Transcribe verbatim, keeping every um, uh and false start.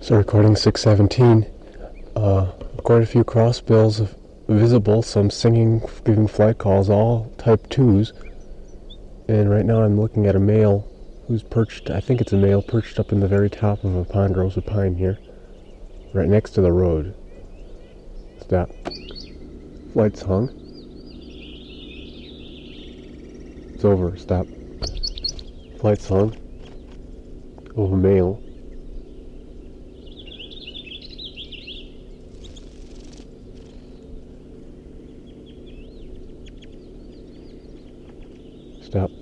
So recording six seventeen, uh, quite a few crossbills visible, some singing, giving flight calls, all type twos. And right now I'm looking at a male who's perched, I think it's a male, perched up in the very top of a ponderosa pine here, right next to the road. Stop. Flight's hung. It's over, stop. Flight's hung. Of a male. Stop.